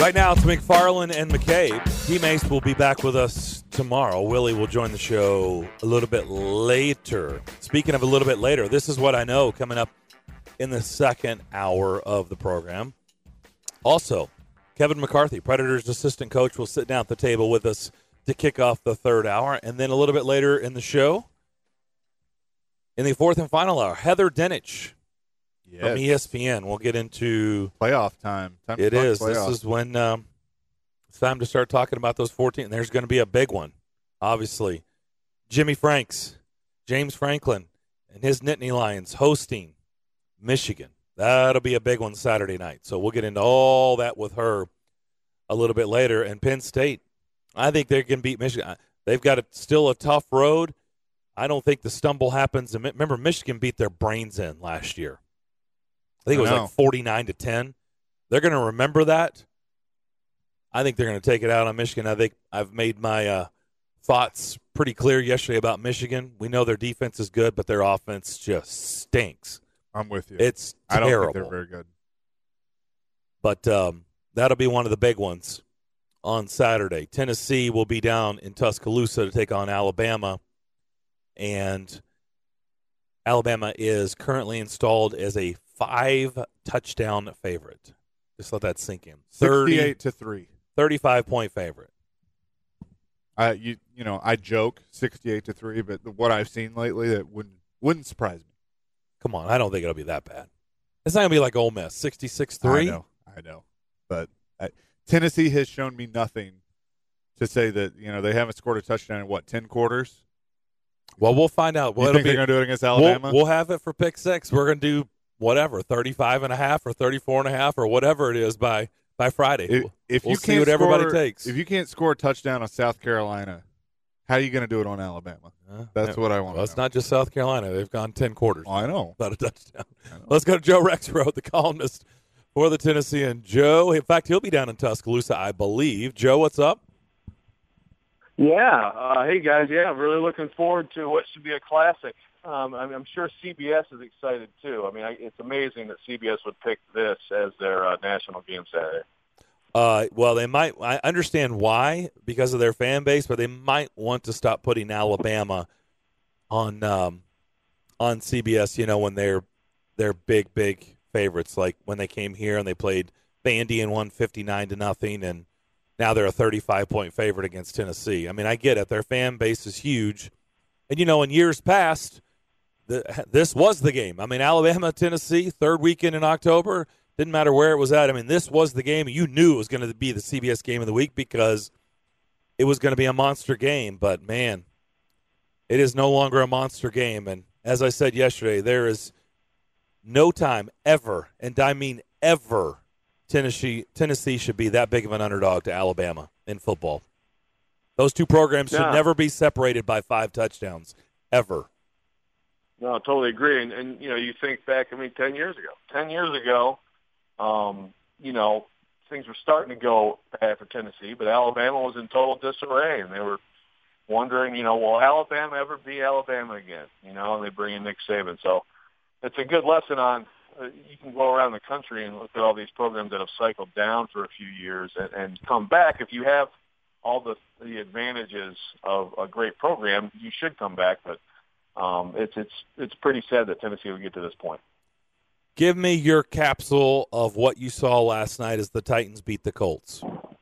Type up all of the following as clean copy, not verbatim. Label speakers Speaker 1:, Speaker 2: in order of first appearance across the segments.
Speaker 1: Right now, it's McFarland and McCabe. T-Mace will be back with us tomorrow. Willie will join the show a little bit later. Speaking of a little bit later, this is what I know coming up in the second hour of the program. Also, Kevin McCarthy, Predators assistant coach, will sit down at the table with us to kick off the third hour. And then a little bit later in the show, in the fourth and final hour, Heather Dinich from ESPN. We'll get into
Speaker 2: playoff time.
Speaker 1: It is. This is when it's time to start talking about those 14. There's going to be a big one, obviously. Jimmy Franks, James Franklin, and his Nittany Lions hosting Michigan. That'll be a big one Saturday night. So we'll get into all that with her a little bit later. And Penn State, I think they can beat Michigan. They've got still a tough road. I don't think the stumble happens. Remember, Michigan beat their brains in last year. I think it was like 49-10. They're going to remember that. I think they're going to take it out on Michigan. I think I've made my thoughts pretty clear yesterday about Michigan. We know their defense is good, but their offense just stinks.
Speaker 2: I'm with you.
Speaker 1: It's terrible.
Speaker 2: I don't think they're very good.
Speaker 1: But that'll be one of the big ones on Saturday. Tennessee will be down in Tuscaloosa to take on Alabama. And Alabama is currently installed as a 5-touchdown favorite. Just let that sink in.
Speaker 2: 68-3.
Speaker 1: 35-point favorite.
Speaker 2: I joke 68-3, but what I've seen lately, that wouldn't surprise me.
Speaker 1: Come on, I don't think it'll be that bad. It's not going to be like Ole Miss, 66-3.
Speaker 2: I know. But Tennessee has shown me nothing to say that, they haven't scored a touchdown in, 10 quarters?
Speaker 1: Well, we'll find out.
Speaker 2: You think they're going to do it against Alabama?
Speaker 1: We'll have it for pick six. We're going to do whatever, 35.5 or 34.5 or whatever it is by Friday. We'll see what everybody takes.
Speaker 2: If you can't score a touchdown on South Carolina, how are you going to do it on Alabama? That's what I want to know.
Speaker 1: It's not just South Carolina. They've gone 10 quarters.
Speaker 2: Oh, I know.
Speaker 1: Without a touchdown. Let's go to Joe Rexrode, the columnist for the Tennessean. Joe, in fact, he'll be down in Tuscaloosa, I believe. Joe, what's up?
Speaker 3: Yeah. Hey, guys. Yeah, I'm really looking forward to what should be a classic. I'm sure CBS is excited, too. I mean, it's amazing that CBS would pick this as their national game Saturday.
Speaker 1: Well, they might. I understand why, because of their fan base, but they might want to stop putting Alabama on CBS. When they're big favorites, like when they came here and they played Vandy and won 59-0, and now they're a 35-point favorite against Tennessee. I mean, I get it. Their fan base is huge, and in years past, this was the game. I mean, Alabama, Tennessee, third weekend in October. Didn't matter where it was at. I mean, this was the game. You knew it was going to be the CBS game of the week because it was going to be a monster game. But, man, it is no longer a monster game. And as I said yesterday, there is no time ever, and I mean ever, Tennessee should be that big of an underdog to Alabama in football. Those two programs should never be separated by 5 touchdowns, ever.
Speaker 3: No, I totally agree. And you think back, 10 years ago, things were starting to go bad for Tennessee, but Alabama was in total disarray, and they were wondering, will Alabama ever be Alabama again? And they bring in Nick Saban. So it's a good lesson on you can go around the country and look at all these programs that have cycled down for a few years and come back. If you have all the advantages of a great program, you should come back, but it's pretty sad that Tennessee would get to this point.
Speaker 1: Give me your capsule of what you saw last night as the Titans beat the Colts.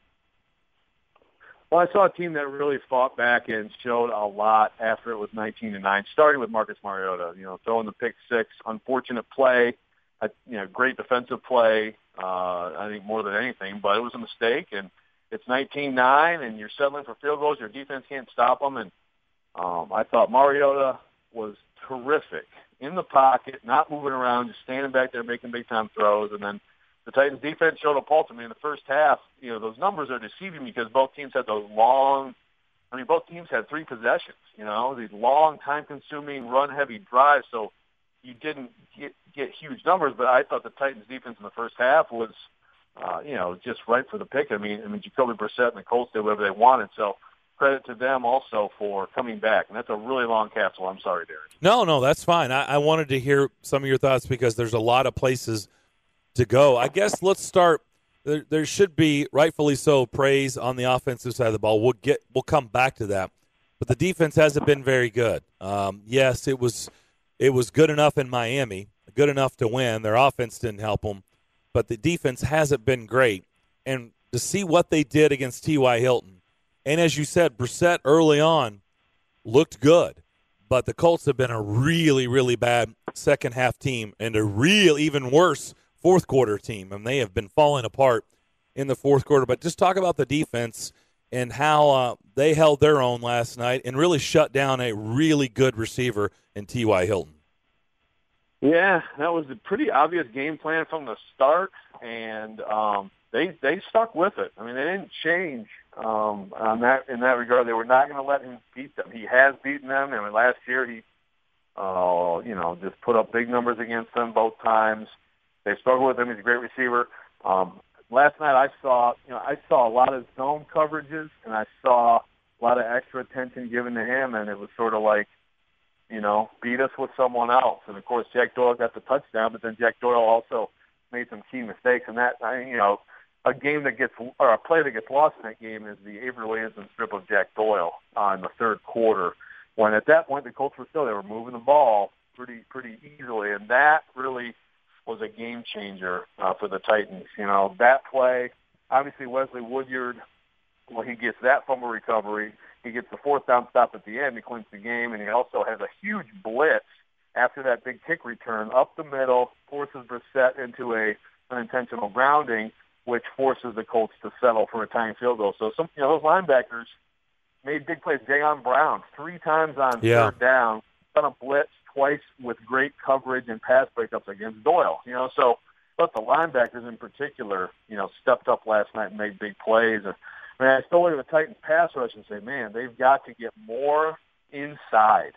Speaker 3: Well, I saw a team that really fought back and showed a lot after it was 19-9, starting with Marcus Mariota, throwing the pick six, unfortunate play, great defensive play, I think more than anything, but it was a mistake, and it's 19-9, and you're settling for field goals. Your defense can't stop them, and I thought Mariota was terrific in the pocket, not moving around, just standing back there making big-time throws. And then the Titans' defense showed a pulse. In the first half, those numbers are deceiving because both teams had both teams had 3 possessions, these long, time-consuming, run-heavy drives. So you didn't get huge numbers, but I thought the Titans' defense in the first half was, just right for the pick. Jacoby Brissett and the Colts did whatever they wanted. So credit to them also for coming back. And that's a really long capsule. I'm sorry, Darren.
Speaker 1: No, that's fine. I wanted to hear some of your thoughts because there's a lot of places to go. I guess let's start there should be, rightfully so, praise on the offensive side of the ball. We'll come back to that, but the defense hasn't been very good. Yes, it was good enough in Miami, good enough to win. Their offense didn't help them, but the defense hasn't been great. And to see what they did against T.Y. Hilton, and as you said, Brissett early on looked good, but the Colts have been a really, really bad second-half team and a real, even worse fourth-quarter team, and they have been falling apart in the fourth quarter. But just talk about the defense and how they held their own last night and really shut down a really good receiver in T.Y. Hilton.
Speaker 3: Yeah, that was a pretty obvious game plan from the start, and they stuck with it. I mean, they didn't change on that in that regard. They were not going to let him beat them. He has beaten them, and last year he, just put up big numbers against them both times. They struggled with him. He's a great receiver. Last night I saw a lot of zone coverages, and I saw a lot of extra attention given to him, and it was sort of like, beat us with someone else. And of course, Jack Doyle got the touchdown, but then Jack Doyle also made some key mistakes, and that, a play that gets lost in that game is the Avery Williamson strip of Jack Doyle in the third quarter, when at that point the Colts they were moving the ball pretty easily, and that really was a game changer for the Titans. That play, obviously Wesley Woodyard, he gets that fumble recovery. He gets the fourth down stop at the end. He clinches the game, and he also has a huge blitz after that big kick return up the middle, forces Brissett into an unintentional grounding, which forces the Colts to settle for a tying field goal. So those linebackers made big plays. Jayon Brown 3 times on third down, on a blitz twice with great coverage and pass breakups against Doyle. But the linebackers in particular, stepped up last night and made big plays. I still look at the Titans pass rush and say, man, they've got to get more inside.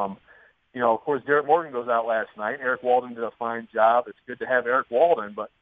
Speaker 3: Of course, Derek Morgan goes out last night. Eric Walden did a fine job. It's good to have Eric Walden, but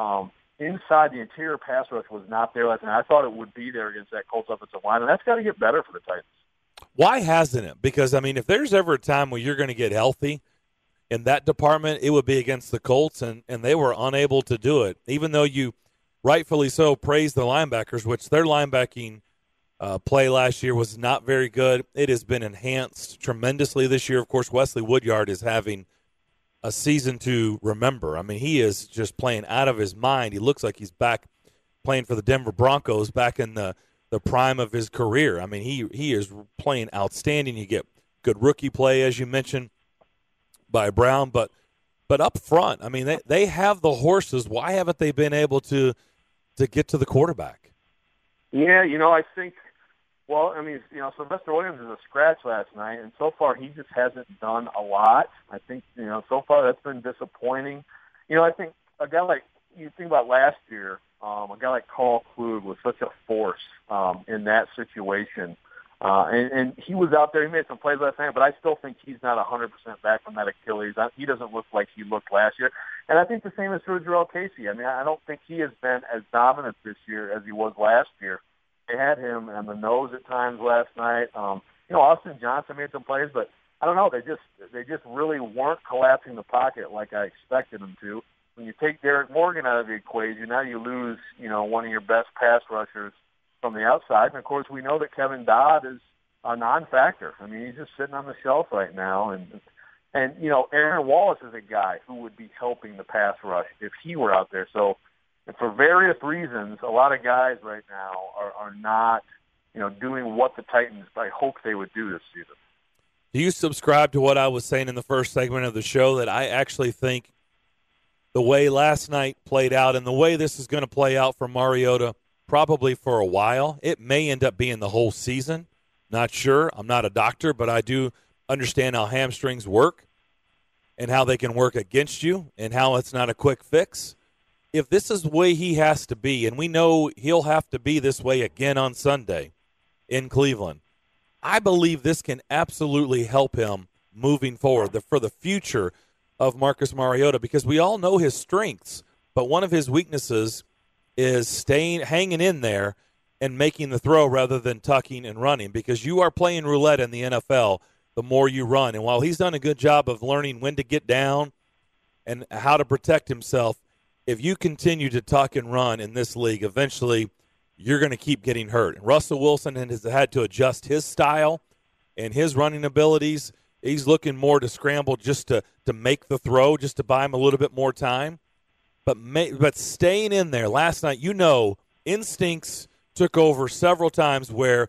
Speaker 3: inside the interior pass rush was not there last night. I thought it would be there against that Colts offensive line, and that's got to get better for the Titans.
Speaker 1: Why hasn't it? Because, if there's ever a time where you're going to get healthy in that department, it would be against the Colts, and they were unable to do it, even though you rightfully so praise the linebackers, which their linebacking play last year was not very good. It has been enhanced tremendously this year. Of course, Wesley Woodyard is having a season to remember. He is just playing out of his mind. He looks like he's back playing for the Denver Broncos back in the prime of his career. He is playing outstanding. You get good rookie play, as you mentioned, by Brown, but up front, they have the horses. Why haven't they been able to get to the quarterback?
Speaker 3: Yeah, I think, Sylvester Williams is a scratch last night, and so far he just hasn't done a lot. I think, so far that's been disappointing. I think a guy like, you think about last year, a guy like Carl Klug was such a force in that situation. And he was out there. He made some plays last night, but I still think he's not 100% back from that Achilles. He doesn't look like he looked last year. And I think the same is true of Jarrell Casey. I don't think he has been as dominant this year as he was last year. They had him on the nose at times last night. Austin Johnson made some plays, but I don't know. They just really weren't collapsing the pocket like I expected them to. When you take Derek Morgan out of the equation, now you lose, one of your best pass rushers from the outside. And, of course, we know that Kevin Dodd is a non-factor. He's just sitting on the shelf right now. And Aaron Wallace is a guy who would be helping the pass rush if he were out there. So for various reasons, a lot of guys right now are not, doing what the Titans, I hope they would do this season.
Speaker 1: Do you subscribe to what I was saying in the first segment of the show, that I actually think the way last night played out and the way this is going to play out for Mariota probably for a while, it may end up being the whole season? Not sure. I'm not a doctor, but I do understand how hamstrings work and how they can work against you and how it's not a quick fix. If this is the way he has to be, and we know he'll have to be this way again on Sunday in Cleveland, I believe this can absolutely help him moving forward for the future of Marcus Mariota, because we all know his strengths, but one of his weaknesses is hanging in there and making the throw rather than tucking and running, because you are playing roulette in the NFL the more you run. And while he's done a good job of learning when to get down and how to protect himself, if you continue to tuck and run in this league, eventually you're going to keep getting hurt. And Russell Wilson has had to adjust his style and his running abilities. He's looking more to scramble just to make the throw, just to buy him a little bit more time. But staying in there last night, instincts took over several times where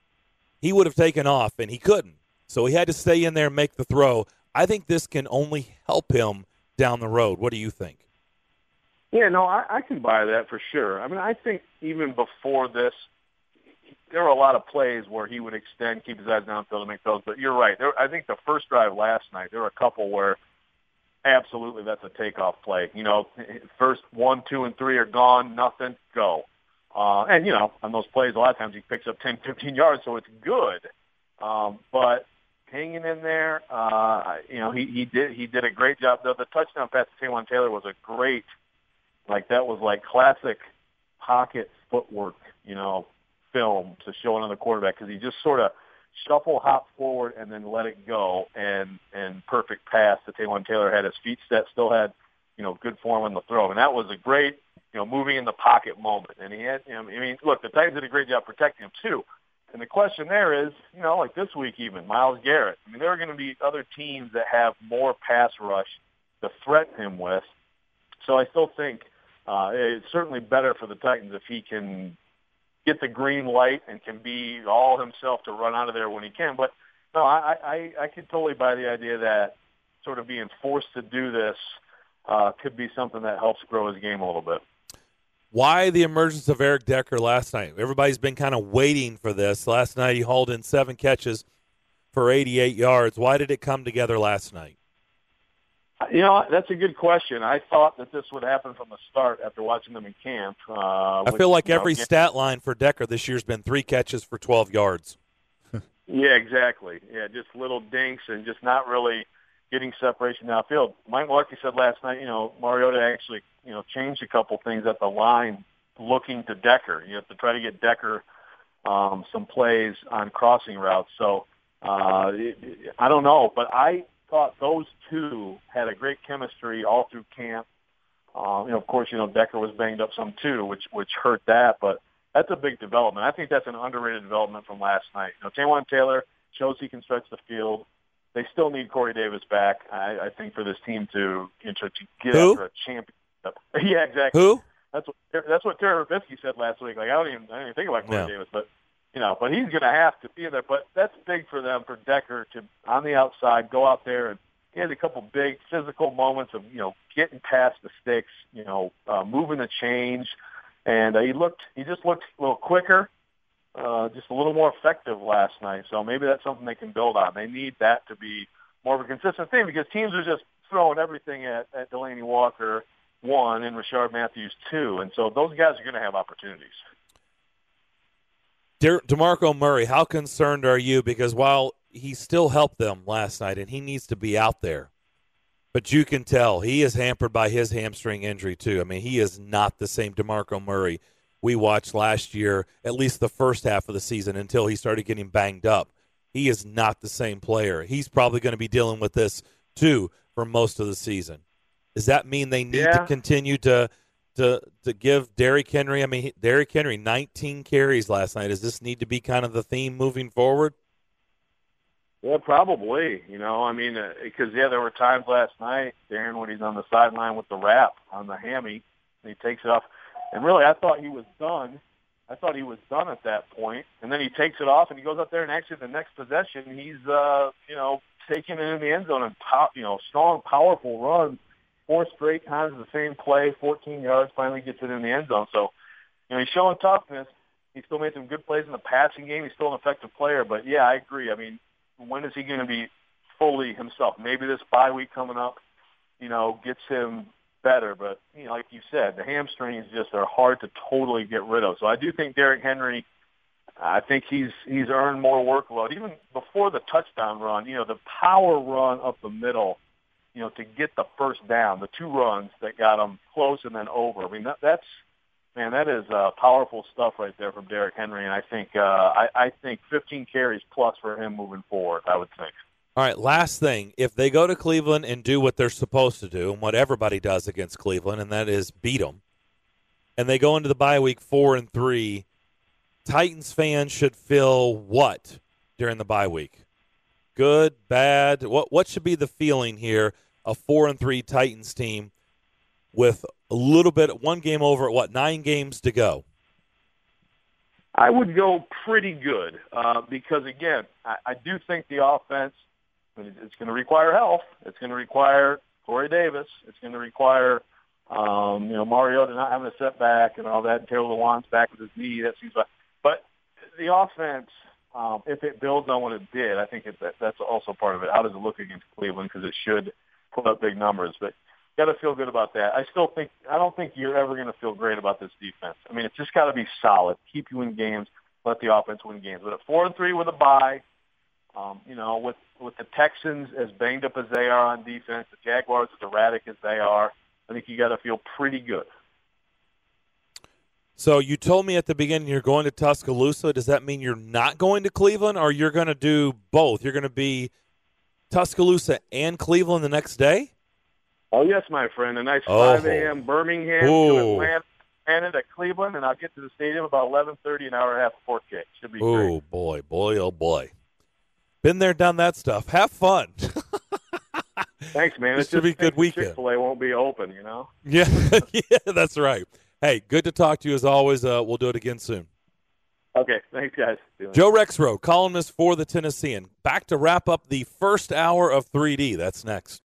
Speaker 1: he would have taken off and he couldn't. So he had to stay in there and make the throw. I think this can only help him down the road. What do you think?
Speaker 3: Yeah, no, I can buy that for sure. I mean, I think even before this, there were a lot of plays where he would extend, keep his eyes downfield and make those. But you're right. I think the first drive last night, there were a couple where absolutely that's a takeoff play. First 1, 2, and 3 are gone, nothing, go. And, on those plays, a lot of times he picks up 10, 15 yards, so it's good. But hanging in there, he did a great job. The touchdown pass to Taywan Taylor was a great, that was like classic pocket footwork, film to show another quarterback, because he just sort of shuffle, hop forward, and then let it go, and perfect pass to Taywan Taylor. Had his feet set, still had, good form on the throw. And that was a great, moving in the pocket moment. And he had, look, the Titans did a great job protecting him too. And the question there is, like this week even, Myles Garrett. I mean, there are going to be other teams that have more pass rush to threaten him with. So I still think it's certainly better for the Titans if he can get the green light and can be all himself to run out of there when he can. But no, I could totally buy the idea that sort of being forced to do this could be something that helps grow his game a little bit.
Speaker 1: Why the emergence of Eric Decker last night? Everybody's been kind of waiting for this. Last night he hauled in 7 catches for 88 yards. Why did it come together last night?
Speaker 3: That's a good question. I thought that this would happen from the start after watching them in camp.
Speaker 1: I feel like every stat line for Decker this year's been 3 catches for 12 yards.
Speaker 3: Yeah, exactly. Yeah, just little dinks and just not really getting separation downfield. Mike Mularkey said last night, Mariota actually, changed a couple things at the line looking to Decker, to try to get Decker some plays on crossing routes. So I don't know, but I thought those two had a great chemistry all through camp. Of course, Decker was banged up some too, which hurt that, but that's a big development. I think that's an underrated development from last night. Taywan Taylor shows he can stretch the field. They still need Corey Davis back, I think, for this team to get after a championship. Yeah, exactly.
Speaker 1: Who?
Speaker 3: That's what Terry Revitsky said last week. I didn't even think about Corey Davis, but but he's going to have to be in there. But that's big for them, for Decker to on the outside go out there, and he had a couple big physical moments of getting past the sticks, moving the change, and he just looked a little quicker. Just a little more effective last night. So maybe that's something they can build on. They need that to be more of a consistent thing, because teams are just throwing everything at Delanie Walker, 1, and Rashard Matthews, 2. And so those guys are going to have opportunities.
Speaker 1: DeMarco Murray, how concerned are you? Because while he still helped them last night and he needs to be out there, but you can tell he is hampered by his hamstring injury too. I mean, he is not the same DeMarco Murray we watched last year, at least the first half of the season, until he started getting banged up. He is not the same player. He's probably going to be dealing with this, too, for most of the season. Does that mean they need to continue to give Derrick Henry? I mean, Derrick Henry, 19 carries last night. Does this need to be kind of the theme moving forward?
Speaker 3: Yeah, probably. Because, there were times last night, Darren, when he's on the sideline with the wrap on the hammy, and he takes it off. And really, I thought he was done. At that point. And then he takes it off, and he goes up there, and actually the next possession, he's, taking it in the end zone and, strong, powerful runs. 4 straight times the same play, 14 yards, finally gets it in the end zone. So, he's showing toughness. He still made some good plays in the passing game. He's still an effective player. But, yeah, I agree. I mean, when is he going to be fully himself? Maybe this bye week coming up, gets him better, but like you said, the hamstrings just are hard to totally get rid of. So I do think Derrick Henry, I think he's earned more workload even before the touchdown run. The power run up the middle, to get the first down, the 2 runs that got him close and then over. I mean that is powerful stuff right there from Derrick Henry, and I think 15 carries plus for him moving forward, I would think.
Speaker 1: All right, last thing. If they go to Cleveland and do what they're supposed to do and what everybody does against Cleveland, and that is beat them, and they go into the bye week 4-3, Titans fans should feel what during the bye week? Good, bad? What should be the feeling here? A 4-3 Titans team with a little bit, one game over at 9 games to go.
Speaker 3: I would go pretty good because, again, I do think the offense, it's going to require health. It's going to require Corey Davis. It's going to require, Mariota not having a setback and all that. Taylor Lewan's back with his knee. That seems like, but the offense, if it builds on what it did, I think that's also part of it. How does it look against Cleveland? Because it should put up big numbers, but got to feel good about that. I don't think you're ever going to feel great about this defense. I mean, it's just got to be solid, keep you in games, let the offense win games. But at 4-3 with a bye, with the Texans as banged up as they are on defense, the Jaguars as erratic as they are, I think you got to feel pretty good.
Speaker 1: So you told me at the beginning you're going to Tuscaloosa. Does that mean you're not going to Cleveland, or you're going to do both? You're going to be Tuscaloosa and Cleveland the next day?
Speaker 3: Oh, yes, my friend. A nice 5 a.m. Birmingham to Atlanta to Cleveland, and I'll get to the stadium about 11:30, an hour and a half before kick. Should be great.
Speaker 1: Oh, boy, oh, boy. Been there, done that stuff. Have fun.
Speaker 3: Thanks, man.
Speaker 1: This should be a good weekend.
Speaker 3: Chick-fil-A won't be open, you know?
Speaker 1: Yeah, yeah, that's right. Hey, good to talk to you as always. We'll do it again soon.
Speaker 3: Okay, thanks, guys.
Speaker 1: Joe Rexroad, columnist for the Tennessean. Back to wrap up the first hour of 3D. That's next.